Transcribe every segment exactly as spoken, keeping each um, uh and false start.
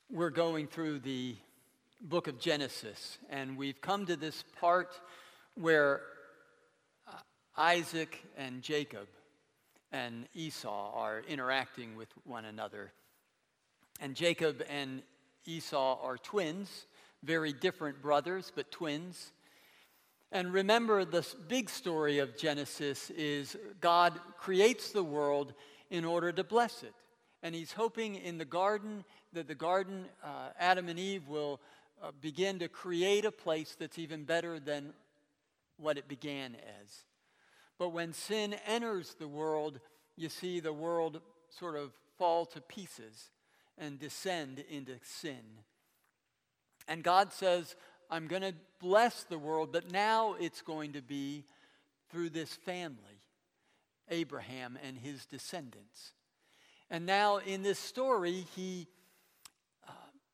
We're going through the book of Genesis, and we've come to this part where uh, Isaac and Jacob and Esau are interacting with one another. And Jacob and Esau are twins, very different brothers, but twins. And remember, the big story of Genesis is God creates the world in order to bless it. And he's hoping in the garden that the garden, uh, Adam and Eve will uh, begin to create a place that's even better than what it began as. But when sin enters the world, you see the world sort of fall to pieces and descend into sin. And God says, I'm going to bless the world, but now it's going to be through this family, Abraham and his descendants. And now in this story, he, uh,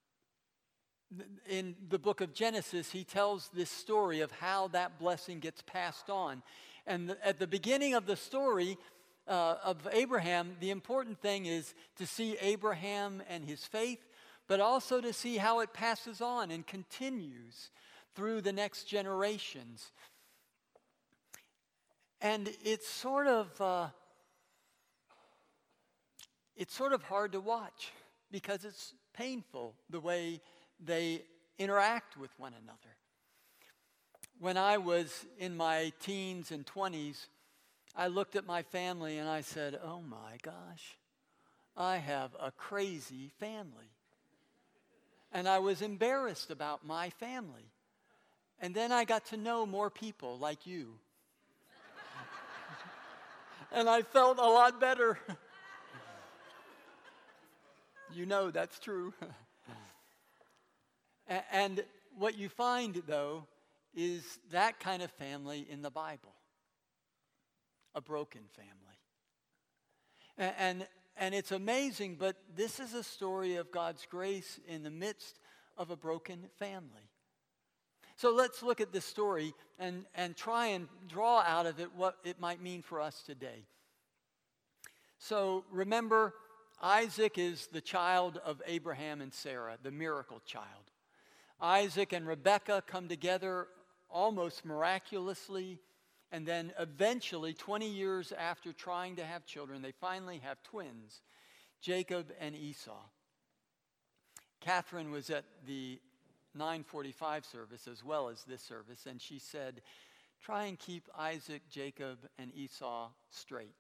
in the book of Genesis, he tells this story of how that blessing gets passed on. And the, at the beginning of the story uh, of Abraham, the important thing is to see Abraham and his faith, but also to see how it passes on and continues through the next generations. And it's sort of... Uh, It's sort of hard to watch because it's painful the way they interact with one another. When I was in my teens and twenties, I looked at my family and I said, oh my gosh, I have a crazy family. And I was embarrassed about my family. And then I got to know more people like you. And I felt a lot better. You know that's true. And what you find, though, is that kind of family in the Bible. A broken family. And, and, and it's amazing, but this is a story of God's grace in the midst of a broken family. So let's look at this story and, and try and draw out of it what it might mean for us today. So remember, Isaac is the child of Abraham and Sarah, the miracle child. Isaac and Rebekah come together almost miraculously, and then eventually, twenty years after trying to have children, they finally have twins, Jacob and Esau. Catherine was at the nine forty-five service as well as this service, and she said, try and keep Isaac, Jacob, and Esau straight.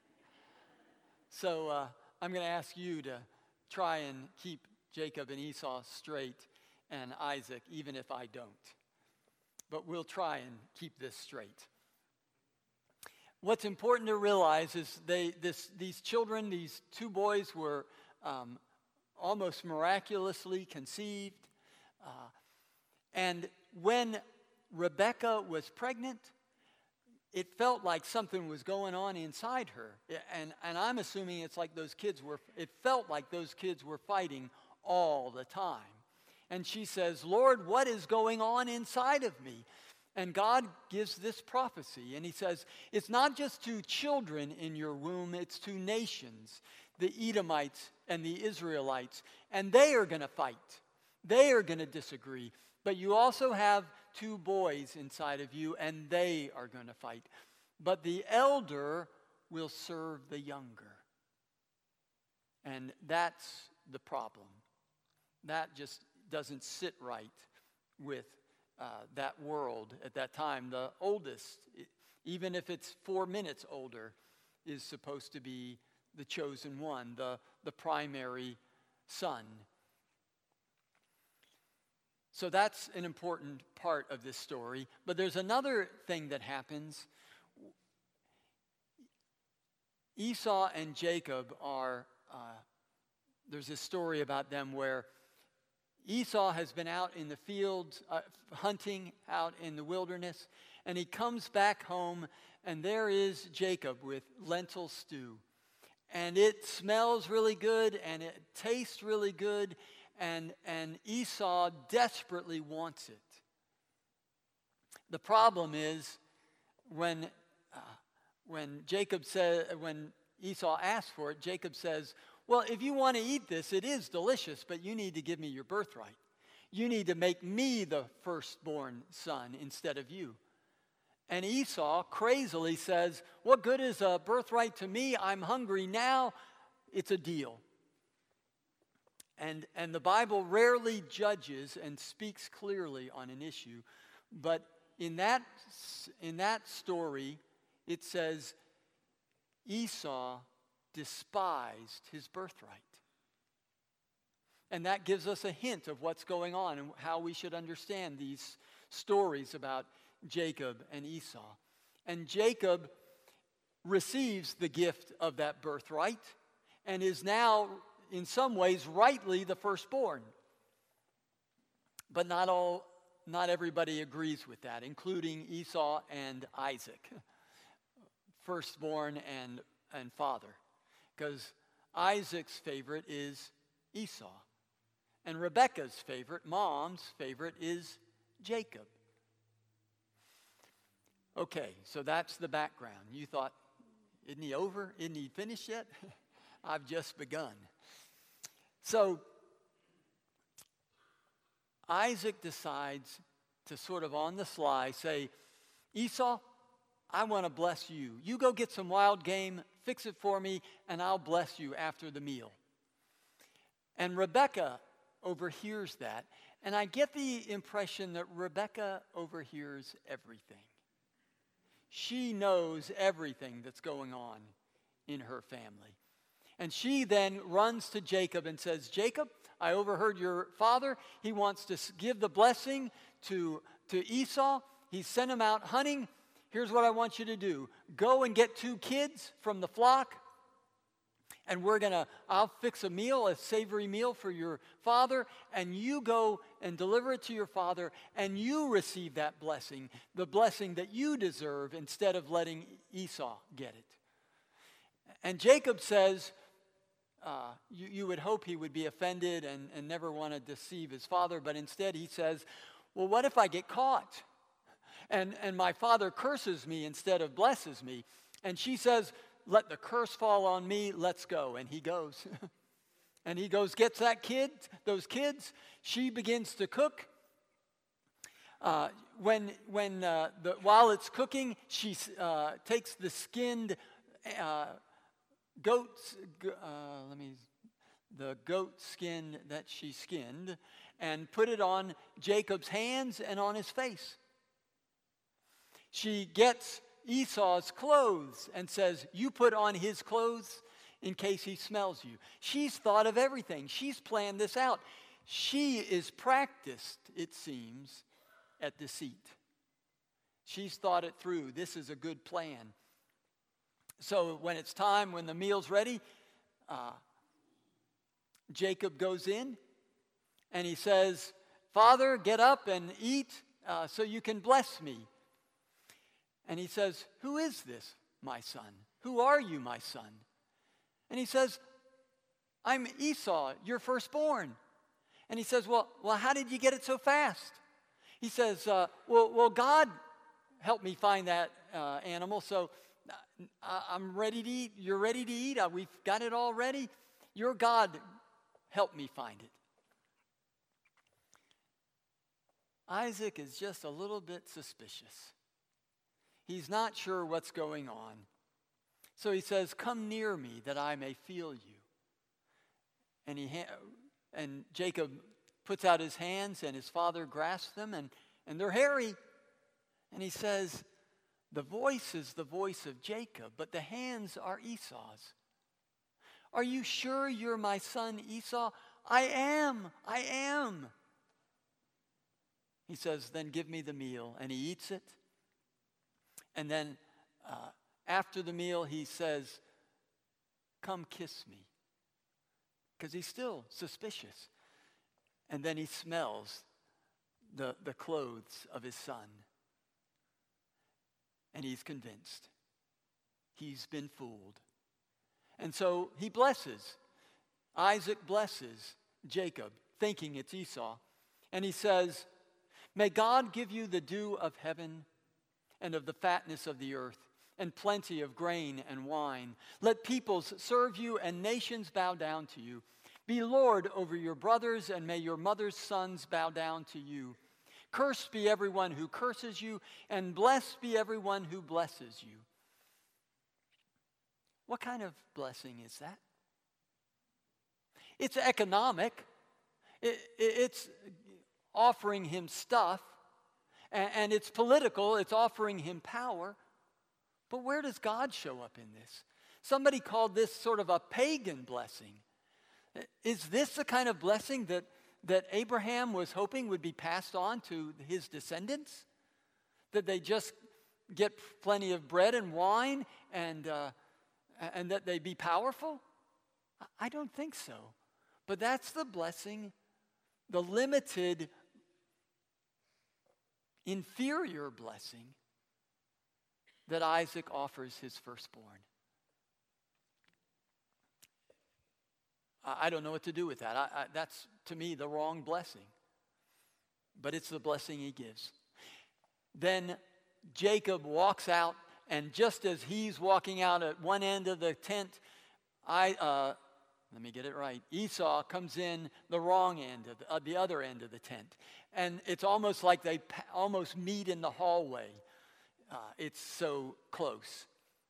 So, uh, I'm going to ask you to try and keep Jacob and Esau straight and Isaac, even if I don't. But we'll try and keep this straight. What's important to realize is they, this, these children, these two boys were um, almost miraculously conceived. Uh, and when Rebekah was pregnant, it felt like something was going on inside her. And, and I'm assuming it's like those kids were, it felt like those kids were fighting all the time. And she says, Lord, what is going on inside of me? And God gives this prophecy. And he says, it's not just to children in your womb, it's to nations, the Edomites and the Israelites. And they are going to fight. They are going to disagree. But you also have two boys inside of you, and they are going to fight. But the elder will serve the younger. And that's the problem. That just doesn't sit right with uh, that world at that time. The oldest, even if it's four minutes older, is supposed to be the chosen one, the, the primary son. So that's an important part of this story. But there's another thing that happens. Esau and Jacob are, uh, there's this story about them where Esau has been out in the fields, uh, hunting out in the wilderness, and he comes back home, and there is Jacob with lentil stew. And it smells really good, and it tastes really good, And, and Esau desperately wants it. The problem is when, uh, when Jacob says, when Esau asks for it, Jacob says, Well, if you want to eat this, it is delicious, but you need to give me your birthright. You need to make me the firstborn son instead of you. And Esau crazily says, what good is a birthright to me? I'm hungry now. It's a deal. And, and the Bible rarely judges and speaks clearly on an issue. But in that, in that story, it says Esau despised his birthright. And that gives us a hint of what's going on and how we should understand these stories about Jacob and Esau. And Jacob receives the gift of that birthright and is now, in some ways, rightly the firstborn. But not all, not everybody agrees with that, including Esau and Isaac, firstborn and, and father. Because Isaac's favorite is Esau. And Rebekah's favorite, mom's favorite, is Jacob. Okay, so that's the background. You thought, isn't he over? Isn't he finished yet? I've just begun. So Isaac decides to sort of on the sly say, Esau, I want to bless you. You go get some wild game, fix it for me, and I'll bless you after the meal. And Rebekah overhears that, and I get the impression that Rebekah overhears everything. She knows everything that's going on in her family. And she then runs to Jacob and says, Jacob, I overheard your father. He wants to give the blessing to, to Esau. He sent him out hunting. Here's what I want you to do. Go and get two kids from the flock. And we're going to, I'll fix a meal, a savory meal for your father, and you go and deliver it to your father, and you receive that blessing, the blessing that you deserve, instead of letting Esau get it. And Jacob says, uh, you, you would hope he would be offended and, and never want to deceive his father, but instead he says, well, what if I get caught? And, and my father curses me instead of blesses me. And she says, let the curse fall on me, let's go. And he goes. And he goes, gets that kid, those kids. She begins to cook. Uh, when when uh, the, while it's cooking, she uh, takes the skinned uh, goat's, uh, let me, the goat skin that she skinned, and put it on Jacob's hands and on his face. She gets Esau's clothes and says, you put on his clothes in case he smells you. She's thought of everything. She's planned this out. She is practiced, it seems, at deceit. She's thought it through. This is a good plan. So when it's time, when the meal's ready, uh, Jacob goes in and he says, Father, get up and eat uh, so you can bless me. And he says, who is this, my son? Who are you, my son? And he says, I'm Esau, your firstborn. And he says, well, well, how did you get it so fast? He says, uh, well, well, God helped me find that uh, animal, so uh, I'm ready to eat. You're ready to eat. Uh, we've got it all ready. Your God helped me find it. Isaac is just a little bit suspicious. He's not sure what's going on. So he says, come near me that I may feel you. And he ha- and Jacob puts out his hands and his father grasps them and, and they're hairy. And he says, the voice is the voice of Jacob, but the hands are Esau's. Are you sure you're my son Esau? I am, I am. He says, then give me the meal. And he eats it. And then uh, after the meal, he says, come kiss me. Because he's still suspicious. And then he smells the, the clothes of his son. And he's convinced. He's been fooled. And so he blesses. Isaac blesses Jacob, thinking it's Esau. And he says, may God give you the dew of heaven and of the fatness of the earth, and plenty of grain and wine. Let peoples serve you and nations bow down to you. Be Lord over your brothers, and may your mother's sons bow down to you. Cursed be everyone who curses you, and blessed be everyone who blesses you. What kind of blessing is that? It's economic. It, it, it's offering him stuff. And, and it's political. It's offering him power. But where does God show up in this? Somebody called this sort of a pagan blessing. Is this the kind of blessing that, that Abraham was hoping would be passed on to his descendants? That they just get plenty of bread and wine and, uh, and that they be powerful? I don't think so. But that's the blessing, the limited, inferior blessing that Isaac offers his firstborn. I don't know what to do with that. I, I, that's, to me, the wrong blessing. But it's the blessing he gives. Then Jacob walks out, and just as he's walking out at one end of the tent, I, uh, let me get it right, Esau comes in the wrong end, of the, uh, the other end of the tent. And it's almost like they pa- almost meet in the hallway. Uh, it's so close.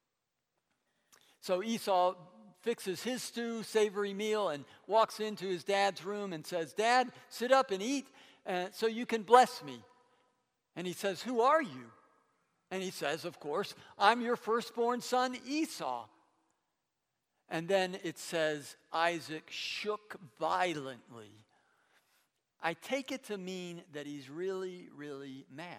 So Esau fixes his stew, savory meal, and walks into his dad's room and says, Dad, sit up and eat uh, so you can bless me. And he says, who are you? And he says, of course, I'm your firstborn son, Esau. And then it says, Isaac shook violently. I take it to mean that he's really, really mad.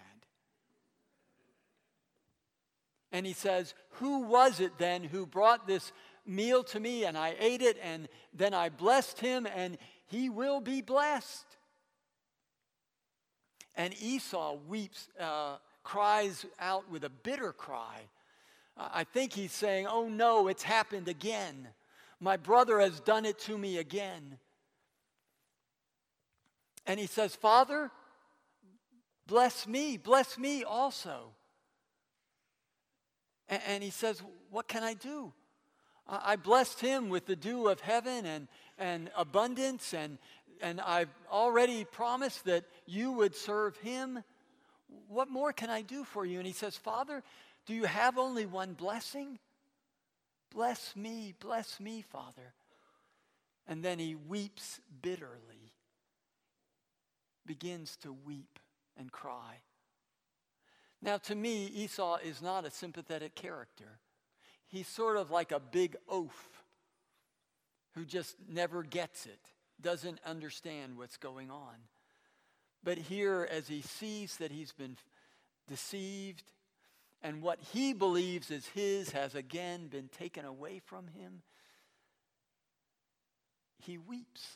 And he says, who was it then who brought this meal to me, and I ate it, and then I blessed him, and he will be blessed? And Esau weeps, uh, cries out with a bitter cry. Uh, I think he's saying, oh no, it's happened again. My brother has done it to me again. And he says, Father, bless me, bless me also. And, and he says, what can I do? I blessed him with the dew of heaven and, and abundance, and, and I've already promised that you would serve him. What more can I do for you? And he says, Father, do you have only one blessing? Bless me, bless me, Father. And then he weeps bitterly, begins to weep and cry. Now, to me, Esau is not a sympathetic character. He's sort of like a big oaf who just never gets it, doesn't understand what's going on. But here, as he sees that he's been deceived and what he believes is his has again been taken away from him, he weeps.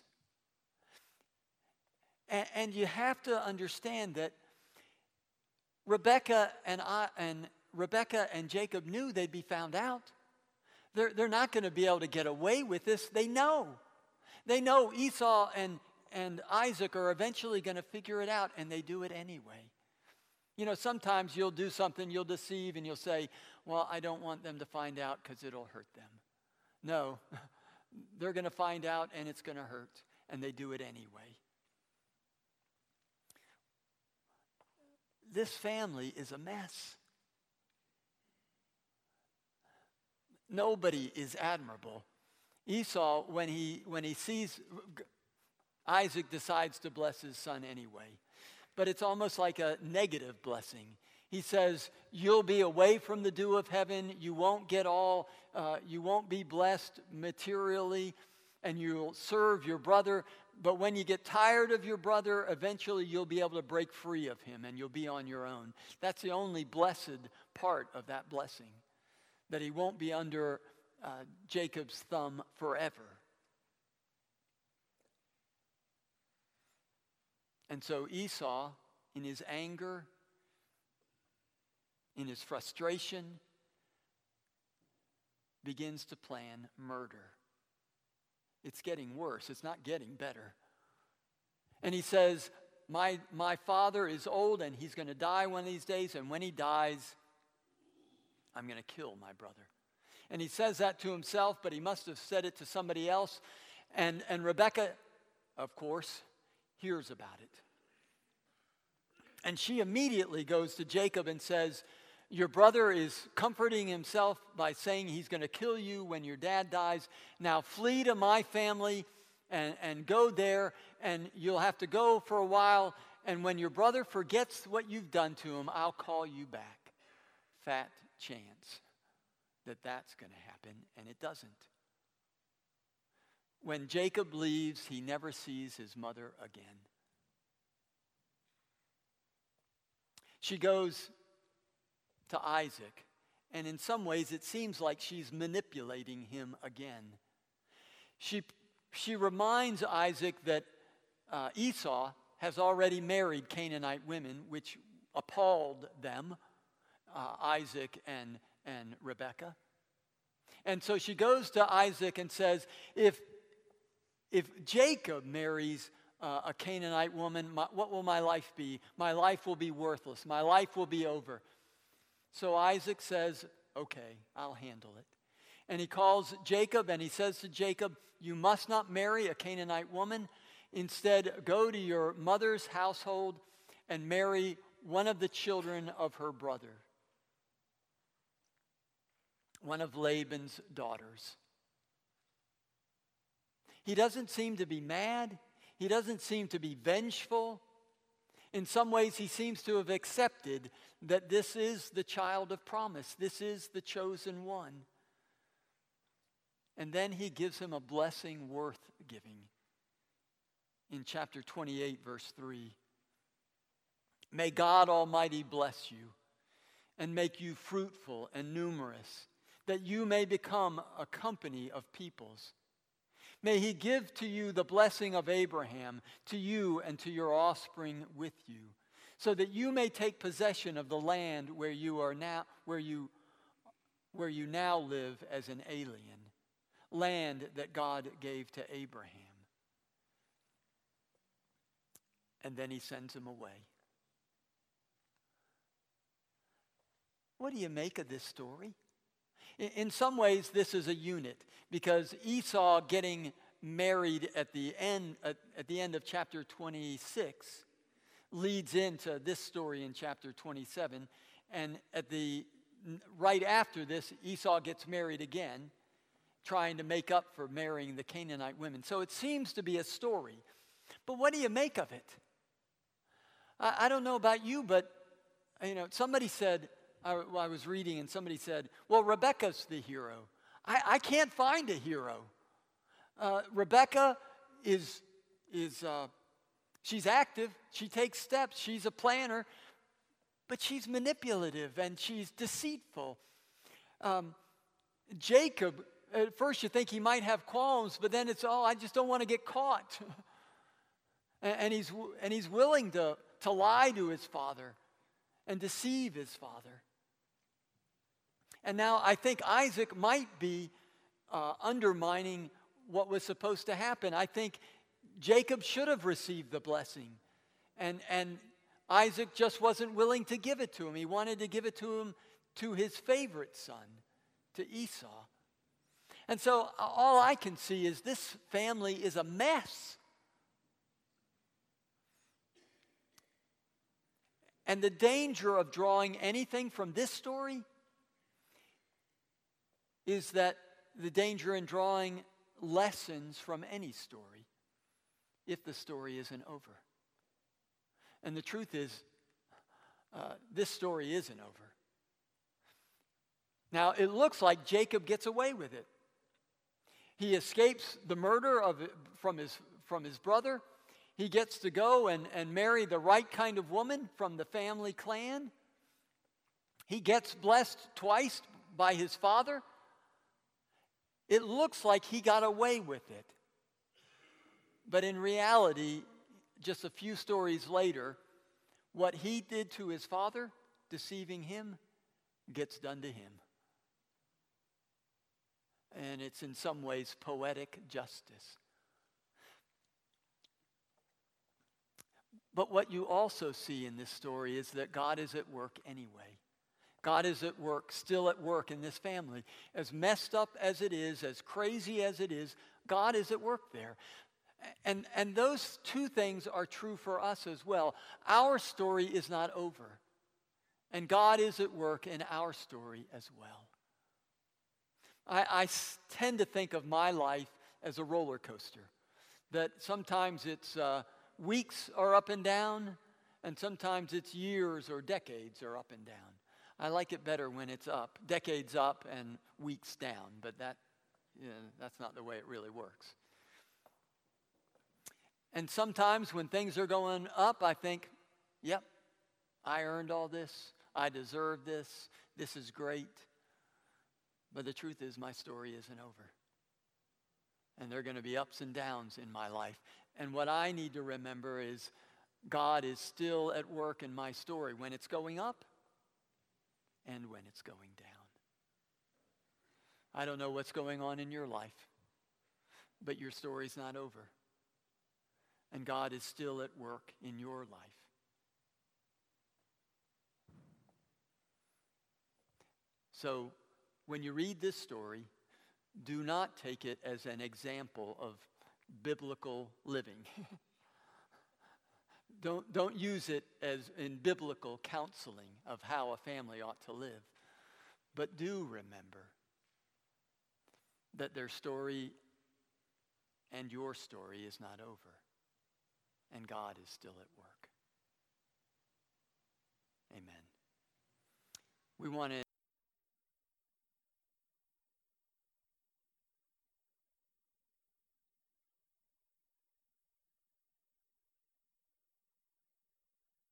And, and you have to understand that Rebekah and I and Rebekah and Jacob knew they'd be found out. They're, they're not going to be able to get away with this. They know. They know Esau and, and Isaac are eventually going to figure it out, and they do it anyway. You know, sometimes you'll do something, you'll deceive, and you'll say, well, I don't want them to find out because it'll hurt them. No, they're going to find out, and it's going to hurt, and they do it anyway. This family is a mess. Nobody is admirable. Esau, when he when he sees Isaac, decides to bless his son anyway. But it's almost like a negative blessing. He says, you'll be away from the dew of heaven. You won't get all, uh, you won't be blessed materially, and you'll serve your brother. But when you get tired of your brother, eventually you'll be able to break free of him, and you'll be on your own. That's the only blessed part of that blessing, that he won't be under uh, Jacob's thumb forever. And so Esau, in his anger, in his frustration, begins to plan murder. It's getting worse. It's not getting better. And he says, my, my father is old and he's going to die one of these days, and when he dies, I'm going to kill my brother. And he says that to himself, but he must have said it to somebody else. And, and Rebekah, of course, hears about it. And she immediately goes to Jacob and says, your brother is comforting himself by saying he's going to kill you when your dad dies. Now flee to my family and, and go there, and you'll have to go for a while. And when your brother forgets what you've done to him, I'll call you back. Fat chance that that's going to happen, and it doesn't. When Jacob leaves, he never sees his mother again. She goes to Isaac, and in some ways it seems like she's manipulating him again. She, she reminds Isaac that uh, Esau has already married Canaanite women, which appalled them, uh, Isaac and, and Rebekah. And so she goes to Isaac and says, if, if Jacob marries uh, a Canaanite woman, my, what will my life be? My life will be worthless. My life will be over. So Isaac says, okay, I'll handle it. And he calls Jacob and he says to Jacob, you must not marry a Canaanite woman. Instead, go to your mother's household and marry one of the children of her brother, one of Laban's daughters. He doesn't seem to be mad. He doesn't seem to be vengeful. In some ways, he seems to have accepted that this is the child of promise. This is the chosen one. And then he gives him a blessing worth giving. In chapter twenty-eight, verse three, may God Almighty bless you and make you fruitful and numerous, that you may become a company of peoples. May he give to you the blessing of Abraham, to you and to your offspring with you, so that you may take possession of the land where you are now, where you, where you now live as an alien, land that God gave to Abraham. And then he sends him away. What do you make of this story? In some ways, this is a unit, because Esau getting married at the end at, at the end of chapter twenty-six leads into this story in chapter twenty-seven, and at the right after this, Esau gets married again, trying to make up for marrying the Canaanite women. So it seems to be a story. But what do you make of it? I, I don't know about you, but you know, somebody said, I, well, I was reading and somebody said, well, Rebekah's the hero. I, I can't find a hero. Uh, Rebekah is, is uh, she's active. She takes steps. She's a planner. But she's manipulative and she's deceitful. Um, Jacob, at first you think he might have qualms, but then it's, oh, I just don't want to get caught. and, and, he's, and he's willing to, to lie to his father and deceive his father. And now I think Isaac might be uh, undermining what was supposed to happen. I think Jacob should have received the blessing. And, and Isaac just wasn't willing to give it to him. He wanted to give it to him, to his favorite son, to Esau. And so all I can see is this family is a mess. And the danger of drawing anything from this story is that the danger in drawing lessons from any story if the story isn't over. And the truth is, uh, this story isn't over. Now, it looks like Jacob gets away with it. He escapes the murder of, from, his, from his brother. He gets to go and, and marry the right kind of woman from the family clan. He gets blessed twice by his father. It looks like he got away with it. But in reality, just a few stories later, what he did to his father, deceiving him, gets done to him. And it's in some ways poetic justice. But what you also see in this story is that God is at work anyway. God is at work, still at work in this family. As messed up as it is, as crazy as it is, God is at work there. And, and those two things are true for us as well. Our story is not over. And God is at work in our story as well. I, I tend to think of my life as a roller coaster. That sometimes it's uh, weeks are up and down, and sometimes it's years or decades are up and down. I like it better when it's up, decades up and weeks down, but that, you know, that's not the way it really works. And sometimes when things are going up, I think, yep, I earned all this. I deserve this. This is great. But the truth is my story isn't over. And there are going to be ups and downs in my life. And what I need to remember is God is still at work in my story when it's going up and when it's going down. I don't know what's going on in your life, but your story's not over. And God is still at work in your life. So when you read this story, do not take it as an example of biblical living. Don't, don't use it as in biblical counseling of how a family ought to live. But do remember that their story and your story is not over. And God is still at work. Amen. We want to